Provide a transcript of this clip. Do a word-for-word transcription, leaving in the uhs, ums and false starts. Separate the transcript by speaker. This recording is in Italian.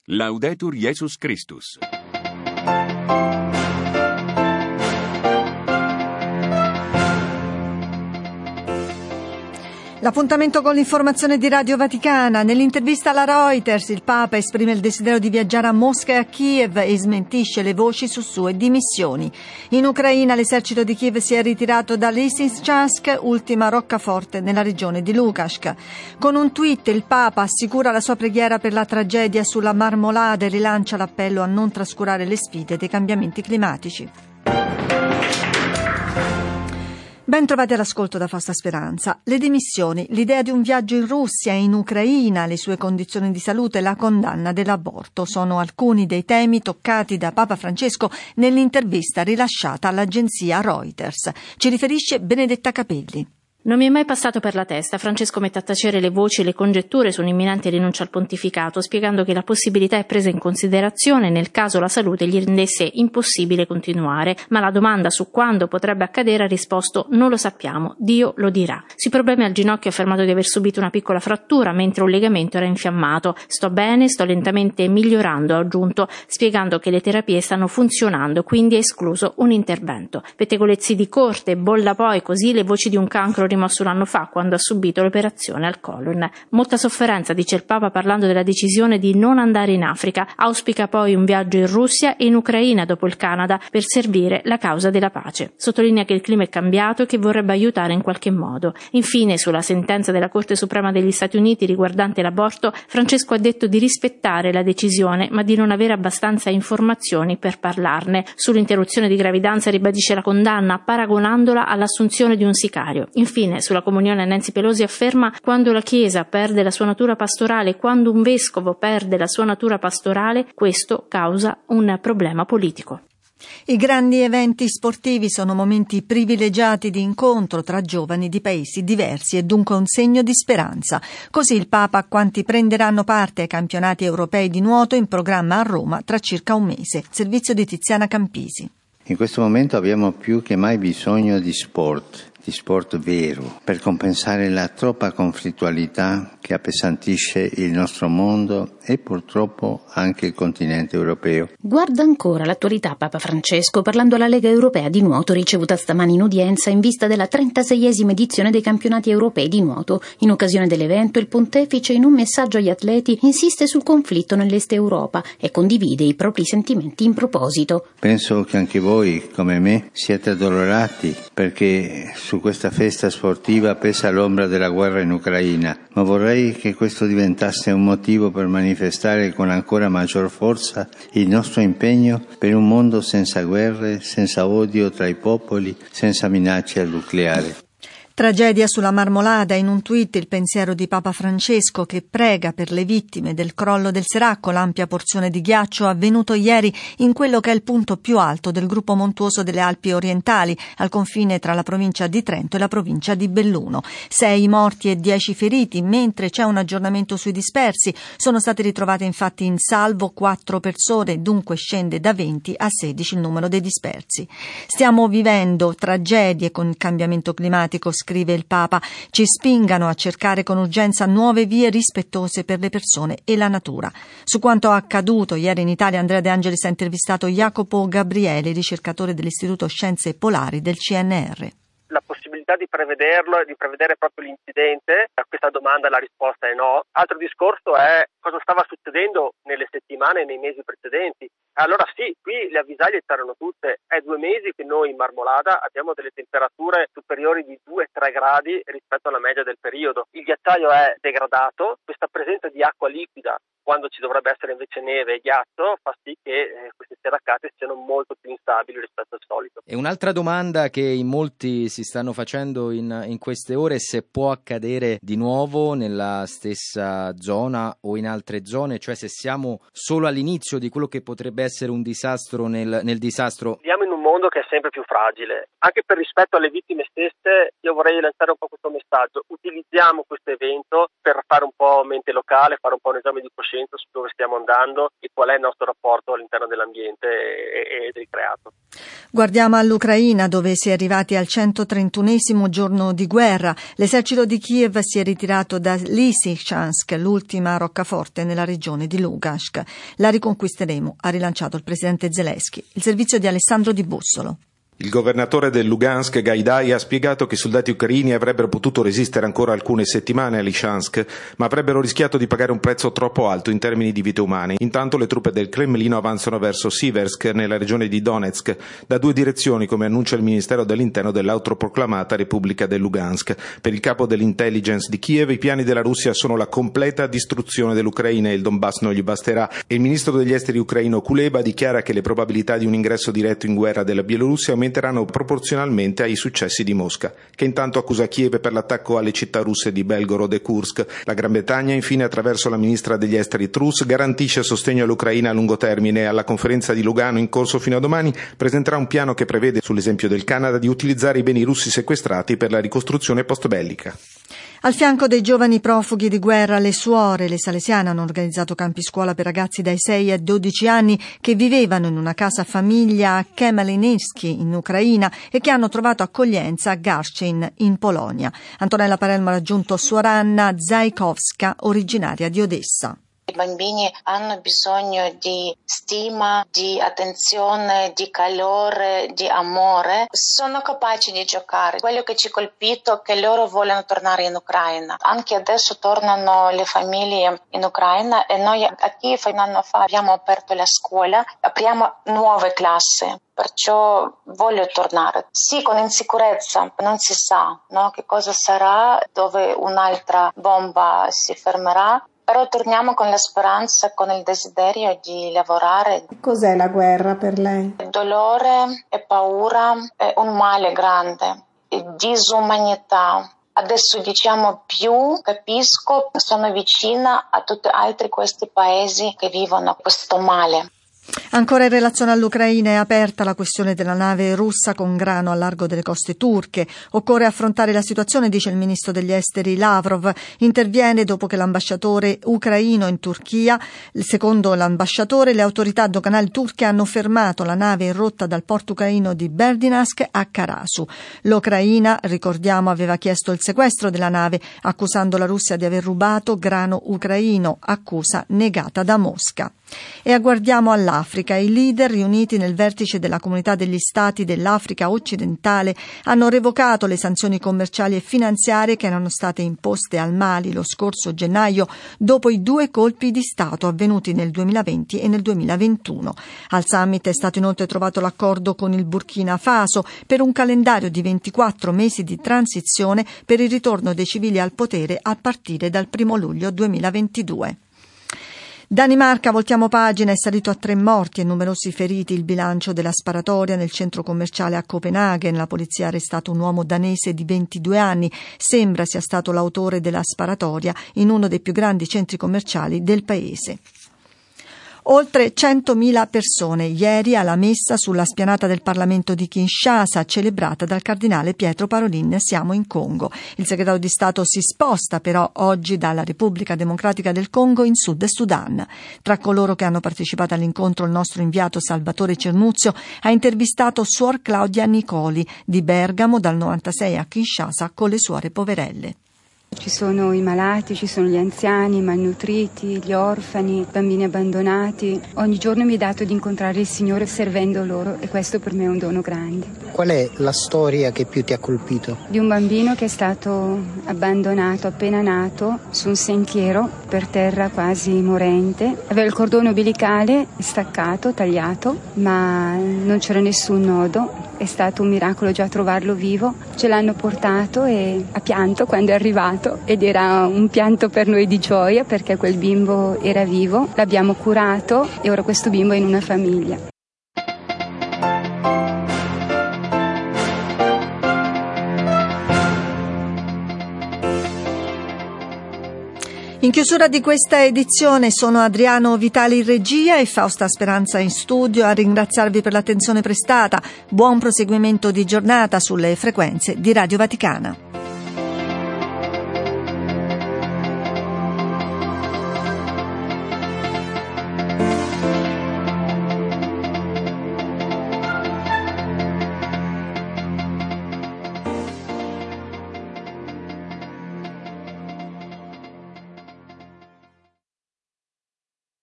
Speaker 1: Laudetur Jesus Christus.
Speaker 2: L'appuntamento con l'informazione di Radio Vaticana. Nell'intervista alla Reuters il Papa esprime il desiderio di viaggiare a Mosca e a Kiev e smentisce le voci su sue dimissioni. In Ucraina l'esercito di Kiev si è ritirato da Lysychansk, ultima roccaforte nella regione di Luhansk. Con un tweet il Papa assicura la sua preghiera per la tragedia sulla Marmolada e rilancia l'appello a non trascurare le sfide dei cambiamenti climatici. Ben trovati all'ascolto da Fausta Speranza. Le dimissioni, l'idea di un viaggio in Russia e in Ucraina, le sue condizioni di salute e la condanna dell'aborto sono alcuni dei temi toccati da Papa Francesco nell'intervista rilasciata all'agenzia Reuters. Ci riferisce Benedetta Capelli.
Speaker 3: Non mi è mai passato per la testa. Francesco mette a tacere le voci e le congetture su un'imminente rinuncia al pontificato, spiegando che la possibilità è presa in considerazione nel caso la salute gli rendesse impossibile continuare, ma la domanda su quando potrebbe accadere ha risposto non lo sappiamo, Dio lo dirà. Sui problemi al ginocchio ha affermato di aver subito una piccola frattura mentre un legamento era infiammato. Sto bene, sto lentamente migliorando, ha aggiunto, spiegando che le terapie stanno funzionando, quindi è escluso un intervento. Pettegolezzi di corte, bolla poi così le voci di un cancro rimosso un anno fa quando ha subito l'operazione al colon. Molta sofferenza, dice il Papa parlando della decisione di non andare in Africa, auspica poi un viaggio in Russia e in Ucraina dopo il Canada per servire la causa della pace. Sottolinea che il clima è cambiato e che vorrebbe aiutare in qualche modo. Infine, sulla sentenza della Corte Suprema degli Stati Uniti riguardante l'aborto, Francesco ha detto di rispettare la decisione ma di non avere abbastanza informazioni per parlarne. Sull'interruzione di gravidanza ribadisce la condanna paragonandola all'assunzione di un sicario. Infine, sulla comunione Nancy Pelosi afferma: quando la Chiesa perde la sua natura pastorale, quando un vescovo perde la sua natura pastorale, questo causa un problema politico.
Speaker 2: I grandi eventi sportivi sono momenti privilegiati di incontro tra giovani di paesi diversi e dunque un segno di speranza. Così il Papa a quanti prenderanno parte ai campionati europei di nuoto in programma a Roma tra circa un mese. Servizio di Tiziana Campisi.
Speaker 4: In questo momento abbiamo più che mai bisogno di sport, di sport vero, per compensare la troppa conflittualità che appesantisce il nostro mondo e purtroppo anche il continente europeo.
Speaker 5: Guarda ancora l'attualità Papa Francesco parlando alla Lega Europea di Nuoto ricevuta stamani in udienza in vista della trentaseiesima edizione dei campionati europei di nuoto. In occasione dell'evento il pontefice in un messaggio agli atleti insiste sul conflitto nell'Est Europa e condivide i propri sentimenti in proposito.
Speaker 4: Penso che anche voi, come me, siete addolorati perché su questa festa sportiva pesa l'ombra della guerra in Ucraina, ma vorrei che questo diventasse un motivo per manifestare con ancora maggior forza il nostro impegno per un mondo senza guerre, senza odio tra i popoli, senza minacce al nucleare.
Speaker 2: Tragedia sulla Marmolada. In un tweet il pensiero di Papa Francesco che prega per le vittime del crollo del Seracco, l'ampia porzione di ghiaccio avvenuto ieri in quello che è il punto più alto del gruppo montuoso delle Alpi orientali, al confine tra la provincia di Trento e la provincia di Belluno. Sei morti e dieci feriti, mentre c'è un aggiornamento sui dispersi. Sono state ritrovate infatti in salvo quattro persone, dunque scende da venti a sedici il numero dei dispersi. Stiamo vivendo tragedie con il cambiamento climatico, scrive il Papa, ci spingano a cercare con urgenza nuove vie rispettose per le persone e la natura. Su quanto accaduto ieri in Italia, Andrea De Angelis ha intervistato Jacopo Gabriele, ricercatore dell'Istituto Scienze Polari del C N R.
Speaker 6: La possibilità di prevederlo e di prevedere proprio l'incidente, a questa domanda la risposta è no. Altro discorso è cosa stava succedendo nelle settimane e nei mesi precedenti. Allora sì, qui le avvisaglie c'erano tutte. È due mesi che noi in Marmolada abbiamo delle temperature superiori di due tre gradi rispetto alla media del periodo. Il ghiacciaio è degradato, questa presenza di acqua liquida quando ci dovrebbe essere invece neve e ghiaccio fa sì che eh, queste serracate siano molto più instabili rispetto al solito.
Speaker 7: E un'altra domanda che in molti si stanno facendo in, in queste ore è se può accadere di nuovo nella stessa zona o in altre zone, cioè se siamo solo all'inizio di quello che potrebbe essere un disastro nel, nel disastro.
Speaker 6: Siamo in un mondo che è sempre più fragile. Anche per rispetto alle vittime stesse, io vorrei lanciare un po' questo messaggio: utilizziamo questo evento per fare un po' mente locale, fare un po' un esame di coscienza su dove stiamo andando e qual è il nostro rapporto all'interno dell'ambiente e, e del creato.
Speaker 2: Guardiamo all'Ucraina, dove si è arrivati al centotrentunesimo giorno di guerra. L'esercito di Kiev si è ritirato da Lysychansk, l'ultima roccaforte nella regione di Lugansk. La riconquisteremo, ha rilanciato il presidente Zelensky. Il servizio di Alessandro Di Bussolo.
Speaker 8: Il governatore del Lugansk, Gaidai, ha spiegato che i soldati ucraini avrebbero potuto resistere ancora alcune settimane a Lysychansk, ma avrebbero rischiato di pagare un prezzo troppo alto in termini di vite umane. Intanto le truppe del Cremlino avanzano verso Siversk, nella regione di Donetsk, da due direzioni, come annuncia il Ministero dell'Interno dell'autoproclamata Repubblica del Lugansk. Per il capo dell'intelligence di Kiev, i piani della Russia sono la completa distruzione dell'Ucraina e il Donbass non gli basterà. E il ministro degli esteri ucraino Kuleba dichiara che le probabilità di un ingresso diretto in guerra della Bielorussia aumenteranno proporzionalmente ai successi di Mosca, che intanto accusa Kiev per l'attacco alle città russe di Belgorod e Kursk. La Gran Bretagna, infine, attraverso la ministra degli esteri Truss, garantisce sostegno all'Ucraina a lungo termine e alla conferenza di Lugano in corso fino a domani presenterà un piano che prevede, sull'esempio del Canada, di utilizzare i beni russi sequestrati per la ricostruzione post-bellica.
Speaker 2: Al fianco dei giovani profughi di guerra, le suore, le salesiane, hanno organizzato campi scuola per ragazzi dai sei ai dodici anni che vivevano in una casa famiglia a Khmelnytskyi in Ucraina e che hanno trovato accoglienza a Garchin in Polonia. Antonella Parelmo ha raggiunto suor Anna Zajkowska, originaria di Odessa.
Speaker 9: I bambini hanno bisogno di stima, di attenzione, di calore, di amore. Sono capaci di giocare. Quello che ci ha colpito è che loro vogliono tornare in Ucraina. Anche adesso tornano le famiglie in Ucraina e noi a Kiev un anno fa abbiamo aperto la scuola, apriamo nuove classi. Perciò voglio tornare. Sì, con insicurezza, non si sa, no? Che cosa sarà, dove un'altra bomba si fermerà. Però torniamo con la speranza, con il desiderio di lavorare.
Speaker 10: Cos'è la guerra per lei?
Speaker 9: Dolore e paura è un male grande, è disumanità. Adesso diciamo più capisco, sono vicina a tutti altri questi paesi che vivono questo male.
Speaker 2: Ancora in relazione all'Ucraina è aperta la questione della nave russa con grano al largo delle coste turche. Occorre affrontare la situazione, dice il ministro degli esteri Lavrov. Interviene dopo che l'ambasciatore ucraino in Turchia, secondo l'ambasciatore, le autorità doganali turche hanno fermato la nave in rotta dal porto ucraino di Berdyansk a Karasu. L'Ucraina, ricordiamo, aveva chiesto il sequestro della nave, accusando la Russia di aver rubato grano ucraino, accusa negata da Mosca. E agguardiamo all'Africa. I leader riuniti nel vertice della Comunità degli Stati dell'Africa occidentale hanno revocato le sanzioni commerciali e finanziarie che erano state imposte al Mali lo scorso gennaio dopo i due colpi di Stato avvenuti nel duemilaventi e nel duemilaventuno. Al summit è stato inoltre trovato l'accordo con il Burkina Faso per un calendario di ventiquattro mesi di transizione per il ritorno dei civili al potere a partire dal primo luglio duemilaventidue. Danimarca, voltiamo pagina, è salito a tre morti e numerosi feriti il bilancio della sparatoria nel centro commerciale a Copenaghen. La polizia ha arrestato un uomo danese di ventidue anni, sembra sia stato l'autore della sparatoria in uno dei più grandi centri commerciali del paese. Oltre centomila persone ieri alla messa sulla spianata del Parlamento di Kinshasa, celebrata dal cardinale Pietro Parolin. Siamo in Congo. Il segretario di Stato si sposta però oggi dalla Repubblica Democratica del Congo in Sud Sudan. Tra coloro che hanno partecipato all'incontro, il nostro inviato Salvatore Cernuzio ha intervistato suor Claudia Nicoli di Bergamo, dal novantasei a Kinshasa con le suore poverelle.
Speaker 11: Ci sono i malati, ci sono gli anziani, i malnutriti, gli orfani, i bambini abbandonati. Ogni giorno mi è dato di incontrare il Signore servendo loro e questo per me è un dono grande.
Speaker 12: Qual è la storia che più ti ha colpito?
Speaker 11: Di un bambino che è stato abbandonato appena nato su un sentiero per terra quasi morente. Aveva il cordone umbilicale staccato, tagliato, ma non c'era nessun nodo. È stato un miracolo già trovarlo vivo. Ce l'hanno portato e ha pianto quando è arrivato. Ed era un pianto per noi di gioia perché quel bimbo era vivo, l'abbiamo curato e ora questo bimbo è in una famiglia.
Speaker 2: In chiusura di questa edizione sono Adriano Vitali in regia e Fausta Speranza in studio a ringraziarvi per l'attenzione prestata. Buon proseguimento di giornata sulle frequenze di Radio Vaticana.